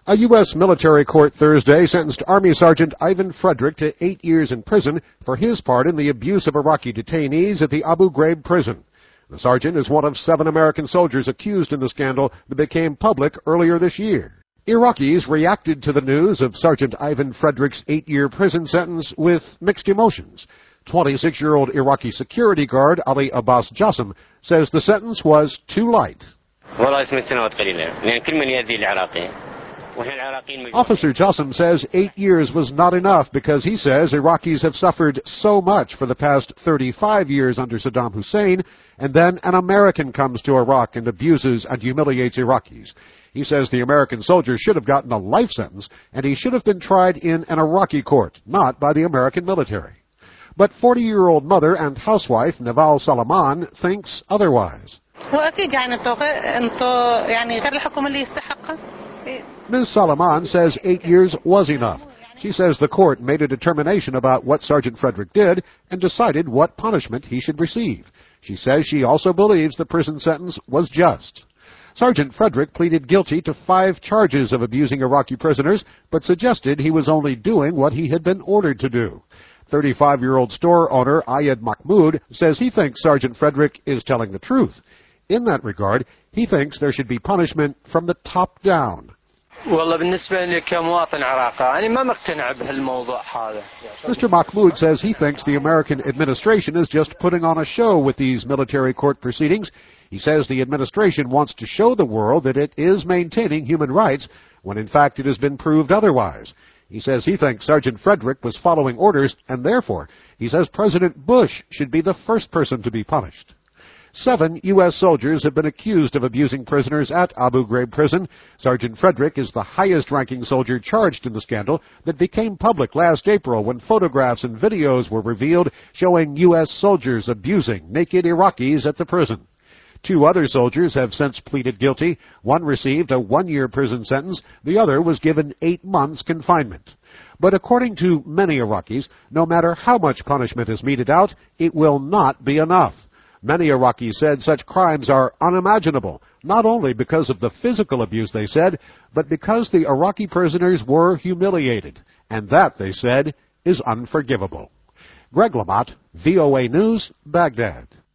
A U.S. military court Thursday sentenced Army Sergeant Ivan Frederick to 8 years in prison for his part in the abuse of Iraqi detainees at the Abu Ghraib prison. The sergeant is one of 7 American soldiers accused in the scandal that became public earlier this year. Iraqis reacted to the news of Sergeant Ivan Frederick's 8-year prison sentence with mixed emotions. 26-year-old Iraqi security guard Ali Abbas Jassim says the sentence was too light. Officer Jassim says 8 years was not enough because he says Iraqis have suffered so much for the past 35 years under Saddam Hussein, and then an American comes to Iraq and abuses and humiliates Iraqis. He says the American soldier should have gotten a life sentence, and he should have been tried in an Iraqi court, not by the American military. But 40-year-old mother and housewife Naval Salaman thinks otherwise. Ms. Salaman says 8 years was enough. She says the court made a determination about what Sergeant Frederick did and decided what punishment he should receive. She says she also believes the prison sentence was just. Sergeant Frederick pleaded guilty to 5 charges of abusing Iraqi prisoners, but suggested he was only doing what he had been ordered to do. 35-year-old store owner Ayed Mahmoud says he thinks Sergeant Frederick is telling the truth. In that regard, he thinks there should be punishment from the top down. Mr. Mahmoud says he thinks the American administration is just putting on a show with these military court proceedings. He says the administration wants to show the world that it is maintaining human rights when in fact it has been proved otherwise. He says he thinks Sergeant Frederick was following orders, and therefore he says President Bush should be the first person to be punished. 7 U.S. soldiers have been accused of abusing prisoners at Abu Ghraib prison. Sergeant Frederick is the highest-ranking soldier charged in the scandal that became public last April when photographs and videos were revealed showing U.S. soldiers abusing naked Iraqis at the prison. 2 other soldiers have since pleaded guilty. One received a 1-year prison sentence. The other was given 8 months confinement. But according to many Iraqis, no matter how much punishment is meted out, it will not be enough. Many Iraqis said such crimes are unimaginable, not only because of the physical abuse, they said, but because the Iraqi prisoners were humiliated. And that, they said, is unforgivable. Greg Lamont, VOA News, Baghdad.